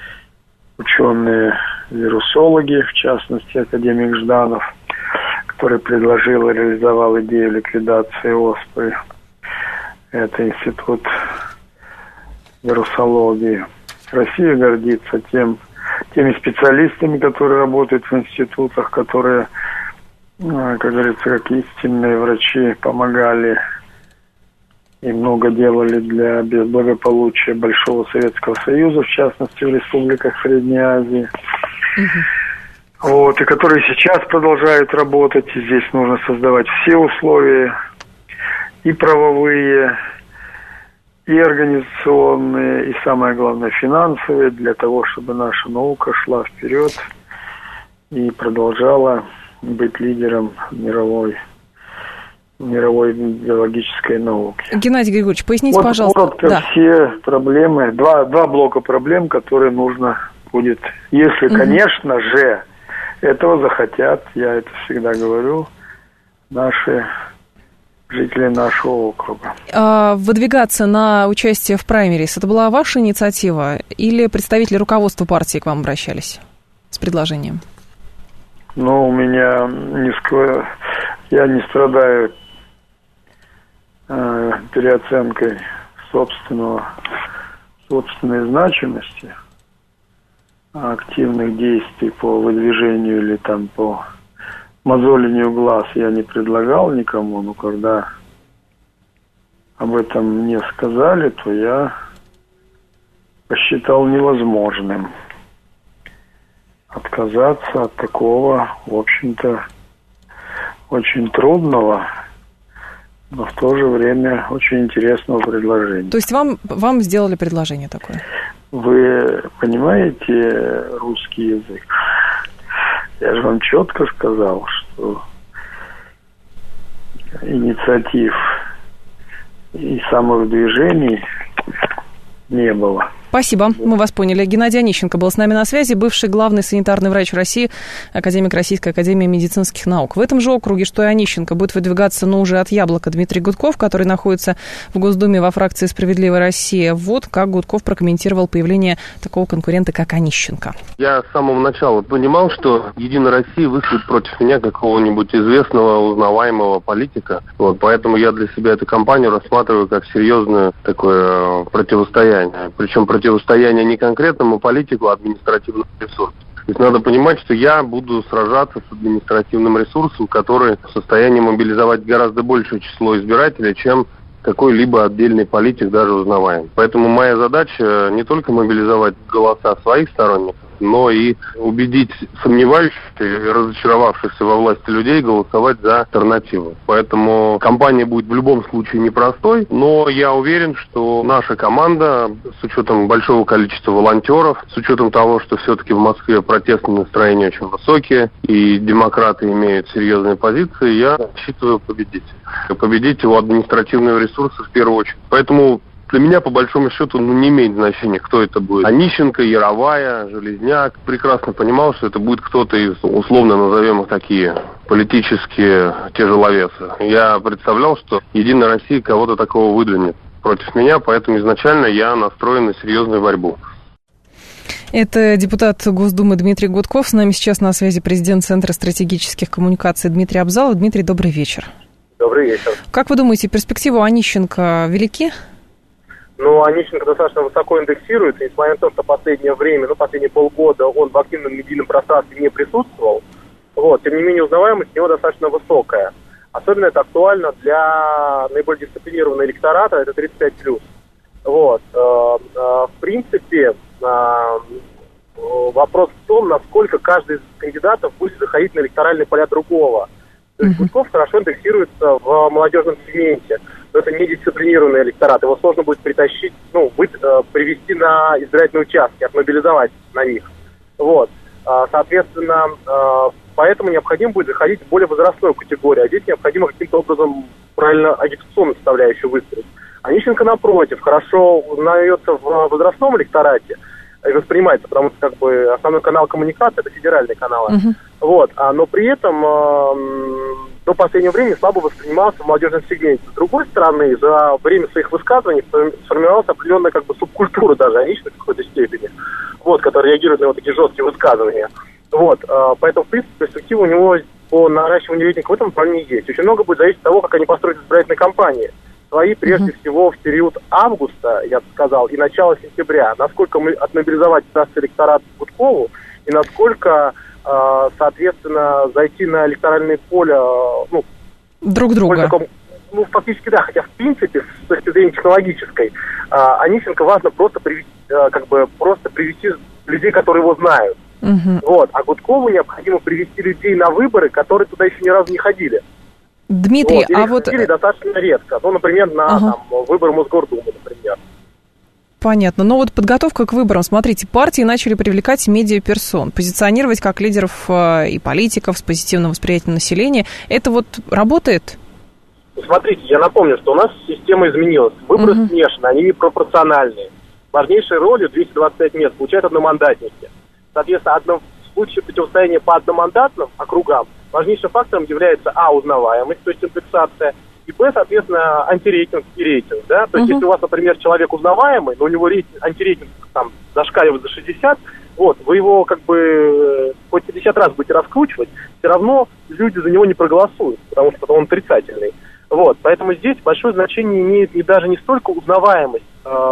ученые-вирусологи, в частности, академик Жданов, который предложил и реализовал идею ликвидации оспы. Это институт вирусологии. Россия гордится теми специалистами, которые работают в институтах, которые, как говорится, как истинные врачи, помогали и много делали для благополучия Большого Советского Союза, в частности, в республиках Средней Азии. Вот, и которые сейчас продолжают работать. И здесь нужно создавать все условия, и правовые, и организационные, и, самое главное, финансовые, для того, чтобы наша наука шла вперед и продолжала быть лидером мировой биологической науки. Геннадий Григорьевич, поясните, вот, пожалуйста. Коротко, все проблемы, два блока проблем, которые нужно будет, если, конечно же, этого захотят, я это всегда говорю, наши жители нашего округа. Выдвигаться на участие в праймерис, это была ваша инициатива или представители руководства партии к вам обращались с предложением? Ну, у меня я не страдаю переоценкой собственной значимости, активных действий по выдвижению или там по мозолению глаз я не предлагал никому, но когда об этом мне сказали, то я посчитал невозможным отказаться от такого, в общем-то, очень трудного, но в то же время очень интересного предложения. То есть вам сделали предложение такое? Вы понимаете русский язык? Я же вам четко сказал, что инициатив и самых движений не было. Спасибо, мы вас поняли. Геннадий Онищенко был с нами на связи, бывший главный санитарный врач России, академик Российской академии медицинских наук. В этом же округе, что и Онищенко, будет выдвигаться, уже от яблока Дмитрий Гудков, который находится в Госдуме во фракции «Справедливая Россия». Вот как Гудков прокомментировал появление такого конкурента, как Онищенко. Я с самого начала понимал, что «Единая Россия» выступит против меня какого-нибудь известного, узнаваемого политика. Поэтому я для себя эту кампанию рассматриваю как серьезное такое противостояние. Причем противостояние не конкретному политику, а административному ресурсу. То есть надо понимать, что я буду сражаться с административным ресурсом, который в состоянии мобилизовать гораздо большее число избирателей, чем какой-либо отдельный политик, даже узнаваемый. Поэтому моя задача не только мобилизовать голоса своих сторонников, но и убедить сомневающихся и разочаровавшихся во власти людей голосовать за альтернативу. Поэтому кампания будет в любом случае непростой, но я уверен, что наша команда, с учетом большого количества волонтеров, с учетом того, что все-таки в Москве протестные настроения очень высокие, и демократы имеют серьезные позиции, я рассчитываю победить. Победить его административного ресурса в первую очередь. Поэтому для меня, по большому счету, не имеет значения, кто это будет. Онищенко, Яровая, Железняк. Прекрасно понимал, что это будет кто-то из, условно назовем их такие, политические тяжеловесы. Я представлял, что «Единая Россия» кого-то такого выдвинет против меня, поэтому изначально я настроен на серьезную борьбу. Это депутат Госдумы Дмитрий Гудков. С нами сейчас на связи президент Центра стратегических коммуникаций Дмитрий Абзалов. Дмитрий, добрый вечер. Добрый вечер. Как вы думаете, перспективы Онищенко велики? Онищенко достаточно высоко индексируется, несмотря на то, что последнее время, последние полгода он в активном медийном пространстве не присутствовал. Тем не менее, узнаваемость у него достаточно высокая. Особенно это актуально для наиболее дисциплинированного электората, это 35+. В принципе, вопрос в том, насколько каждый из кандидатов будет заходить на электоральные поля другого. То есть Гудков хорошо индексируется в молодежном сегменте. Но это не дисциплинированный электорат. Его сложно будет притащить, привести на избирательные участки, отмобилизовать на них. Соответственно, поэтому необходимо будет заходить в более возрастную категорию. А здесь необходимо каким-то образом правильно агитационную составляющую выстроить. Онищенко, напротив, хорошо узнается в возрастном электорате и воспринимается, потому что основной канал коммуникации – это федеральные каналы. Но при этом до последнего времени слабо воспринимался в молодежном сегменте. С другой стороны, за время своих высказываний сформировалась определенная субкультура даже Онищенко в какой-то степени, которая реагирует на такие жесткие высказывания. Поэтому, в принципе, перспектива у него по наращиванию рейтинга в этом направлении есть. Очень много будет зависеть от того, как они построят избирательные кампании. Свои, прежде всего, в период августа, я бы сказал, и начала сентября. Насколько мы отмобилизовать наш электорат Гудкову, и насколько, соответственно, зайти на электоральное поле, друг друга. Фактически, да, хотя, в принципе, с точки зрения технологической, Онищенко важно просто привести людей, которые его знают. А Гудкову необходимо привести людей на выборы, которые туда еще ни разу не ходили. Дмитрий, ходили достаточно редко. Например, на выборы Мосгордумы, например. Понятно. Но подготовка к выборам. Смотрите, партии начали привлекать медиаперсон, позиционировать как лидеров и политиков с позитивным восприятием населения. Это работает? Смотрите, я напомню, что у нас система изменилась. Выборы смешаны, они непропорциональные. Важнейшей ролью 225 мест получают одномандатники. Соответственно, в случае противостояния по одномандатным округам важнейшим фактором является узнаваемость, то есть индексация, и соответственно, антирейтинг и рейтинг. Да? То есть, если у вас, например, человек узнаваемый, но у него антирейтинг зашкаливает за 60, вы его хоть 50 раз будете раскручивать, все равно люди за него не проголосуют, потому что он отрицательный. Поэтому здесь большое значение имеет даже не столько узнаваемость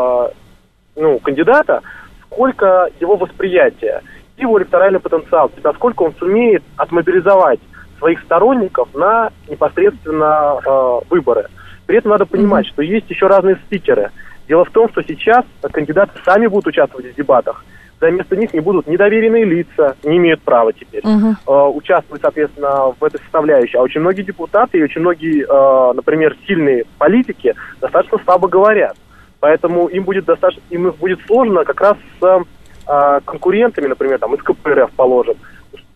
кандидата, сколько его восприятие, его электоральный потенциал, насколько он сумеет отмобилизовать своих сторонников на непосредственно выборы. При этом надо понимать, что есть еще разные спикеры. Дело в том, что сейчас кандидаты сами будут участвовать в дебатах. Вместо них не будут недоверенные лица, не имеют права теперь участвовать, соответственно, в этой составляющей. А очень многие депутаты и очень многие, например, сильные политики достаточно слабо говорят. Поэтому им будет сложно как раз с конкурентами, например, из КПРФ, положим,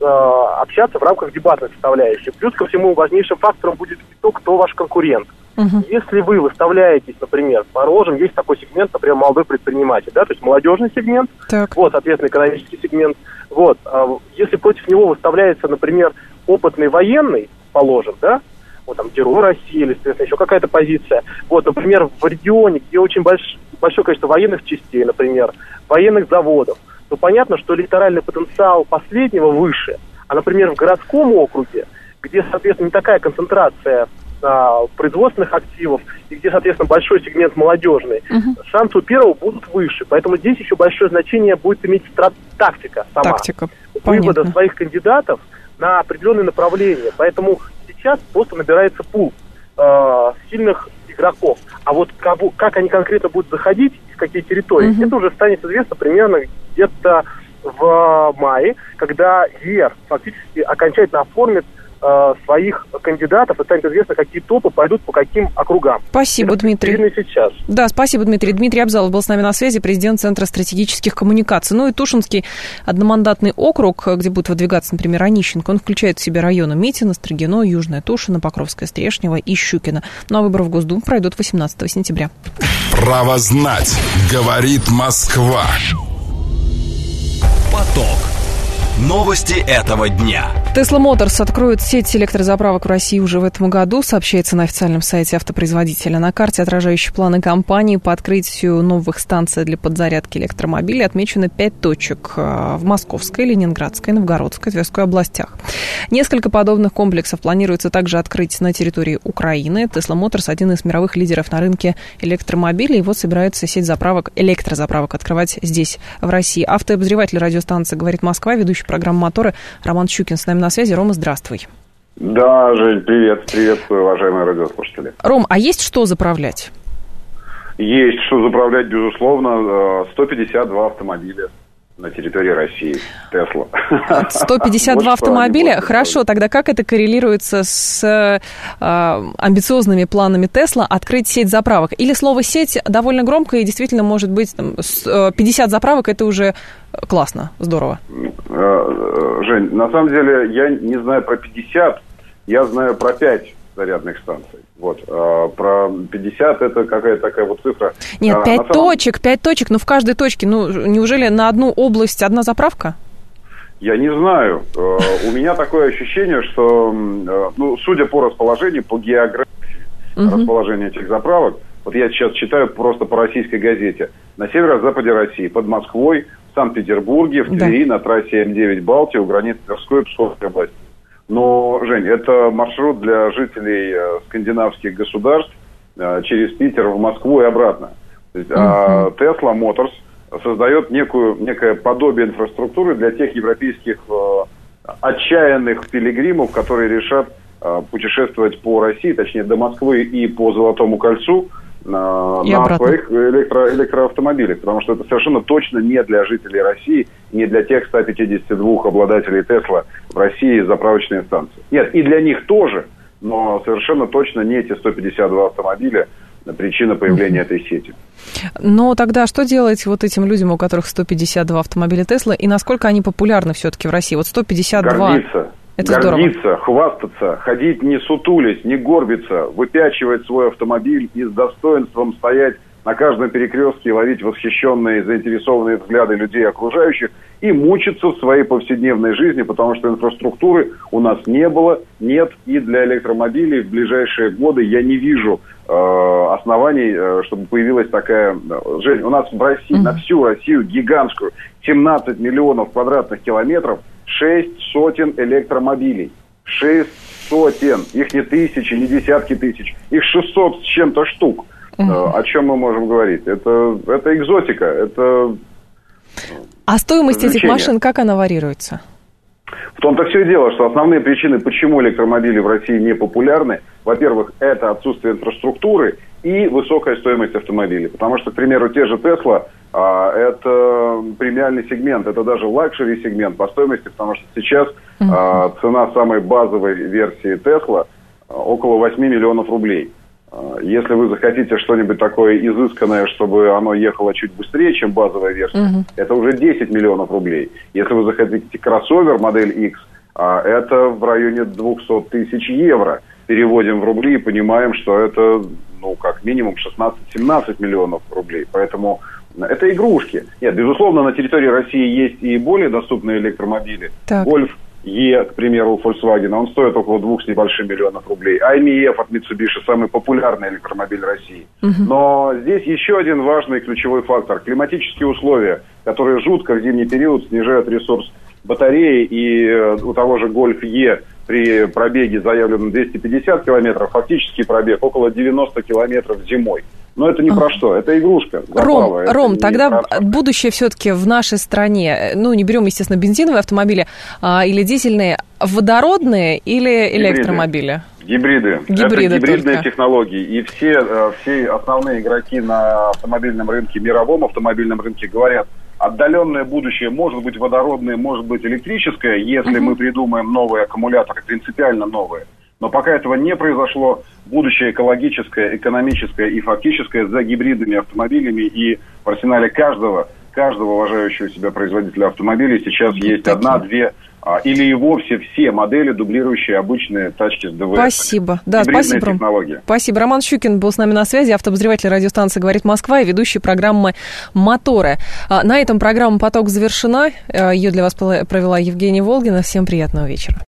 общаться в рамках дебатной составляющей. Плюс ко всему важнейшим фактором будет то, кто ваш конкурент. Если вы выставляетесь, например, положим, есть такой сегмент, например, молодой предприниматель, да, то есть молодежный сегмент, вот, соответственно, экономический сегмент, вот, если против него выставляется, например, опытный военный, положим, да, вот там Герой России или, соответственно, еще какая-то позиция, вот, например, в регионе, где очень большое количество военных частей, например, военных заводов, то понятно, что электоральный потенциал последнего выше, а, например, в городском округе, где, соответственно, не такая концентрация производственных активов, и где, соответственно, большой сегмент молодежный, шансы у первого будут выше. Поэтому здесь еще большое значение будет иметь тактика сама. Вывода своих кандидатов на определенные направления. Поэтому сейчас просто набирается пул сильных игроков. А вот как они конкретно будут заходить, в какие территории, это уже станет известно примерно где-то в мае, когда ЕР фактически окончательно оформит своих кандидатов, и станет известно, какие топы пойдут по каким округам. Спасибо, Дмитрий. Сейчас. Да, спасибо, Дмитрий. Дмитрий Абзалов был с нами на связи, президент Центра стратегических коммуникаций. Ну и Тушинский одномандатный округ, где будет выдвигаться, например, Онищенко, он включает в себя районы Митино, Строгино, Южная Тушино, Покровская, Стрешнево и Щукино. Ну а выборы в Госдуму пройдут 18 сентября. Право знать, говорит Москва. Поток. Новости этого дня. Tesla Motors откроет сеть электрозаправок в России уже в этом году, сообщается на официальном сайте автопроизводителя. На карте, отражающей планы компании по открытию новых станций для подзарядки электромобилей, отмечено 5 точек в Московской, Ленинградской, Новгородской, Тверской областях. Несколько подобных комплексов планируется также открыть на территории Украины. Tesla Motors один из мировых лидеров на рынке электромобилей. И вот собирается сеть электрозаправок открывать здесь, в России. Автообозреватель радиостанции «Говорит Москва», ведущий программы «Моторы» Роман Щукин с нами на связи. Рома, здравствуй. Да, Жень, привет. Приветствую, уважаемые радиослушатели. Ром, а есть что заправлять? Есть что заправлять, безусловно. 152 автомобиля на территории России. Тесла. 152 автомобиля? Хорошо, тогда как это коррелируется с амбициозными планами Тесла открыть сеть заправок? Или слово «сеть» довольно громко и действительно может быть 50 заправок, это уже классно, здорово. Жень, на самом деле я не знаю про 50, я знаю про 5 зарядных станций. Вот. Про 50 это какая-то такая вот цифра. Нет, 5 точек, но в каждой точке, неужели на одну область одна заправка? Я не знаю. У меня такое ощущение, что, судя по расположению, по географии расположения этих заправок, вот я сейчас читаю просто по российской газете, на северо-западе России, под Москвой, в Санкт-Петербурге, в Твери, на трассе М9 Балтия, у границ Тверской и Псковской области. Но, Жень, это маршрут для жителей скандинавских государств через Питер в Москву и обратно. То есть, Tesla Motors создает некое подобие инфраструктуры для тех европейских отчаянных пилигримов, которые решат путешествовать по России, точнее до Москвы и по Золотому кольцу на своих электроавтомобилях, потому что это совершенно точно не для жителей России, не для тех 152 обладателей Tesla в России заправочные станции. Нет, и для них тоже, но совершенно точно не эти 152 автомобиля причина появления этой сети. Но тогда что делать вот этим людям, у которых 152 автомобиля Tesla, и насколько они популярны все-таки в России? Вот 152... Гордиться, хвастаться, ходить не сутулясь, не горбиться, выпячивать свой автомобиль и с достоинством стоять на каждом перекрестке и ловить восхищенные, заинтересованные взгляды людей окружающих и мучиться в своей повседневной жизни, потому что инфраструктуры у нас не было, нет, и для электромобилей в ближайшие годы я не вижу оснований, чтобы появилась такая... Жень, у нас в России, на всю Россию гигантскую, 17 миллионов квадратных километров, 6 сотен электромобилей. 6 сотен. Их не тысячи, не десятки тысяч. Их 600 с чем-то штук. О чем мы можем говорить? Это экзотика. Это а стоимость этих машин, как она варьируется? В том-то все и дело, что основные причины, почему электромобили в России не популярны, во-первых, это отсутствие инфраструктуры и высокая стоимость автомобилей. Потому что, к примеру, те же Tesla, это премиальный сегмент, это даже лакшери сегмент по стоимости, потому что сейчас цена самой базовой версии Tesla около 8 миллионов рублей. Если вы захотите что-нибудь такое изысканное, чтобы оно ехало чуть быстрее, чем базовая версия, это уже 10 миллионов рублей. Если вы захотите кроссовер модель X, это в районе 200 тысяч евро. Переводим в рубли и понимаем, что это, как минимум 16-17 миллионов рублей. Поэтому это игрушки. Нет, безусловно, на территории России есть и более доступные электромобили. Гольф Е, к примеру, у Volkswagen, он стоит около 2 с небольшим миллионов рублей. АМИ-Ф от Mitsubishi, самый популярный электромобиль России. Но здесь еще один важный ключевой фактор. Климатические условия, которые жутко в зимний период снижают ресурс батареи. И у того же Гольф Е при пробеге, заявленном 250 километров, фактический пробег около 90 километров зимой. Но это не про что, это игрушка. Ром, тогда будущее все-таки в нашей стране, не берем, естественно, бензиновые автомобили или дизельные, водородные или электромобили? Гибриды. Это гибридные только. Технологии. И все основные игроки на автомобильном рынке, мировом автомобильном рынке говорят, отдаленное будущее может быть водородное, может быть электрическое, если мы придумаем новые аккумуляторы, принципиально новые. Но пока этого не произошло, будущее экологическое, экономическое и фактическое за гибридными автомобилями. И в арсенале каждого уважающего себя производителя автомобилей сейчас есть одна-две или и вовсе все модели, дублирующие обычные тачки с ДВС. Спасибо. Да, спасибо, технологии. Спасибо. Роман Щукин был с нами на связи, автообозреватель радиостанции «Говорит Москва» и ведущий программы «Моторы». На этом программа «Поток» завершена. Ее для вас провела Евгения Волгина. Всем приятного вечера.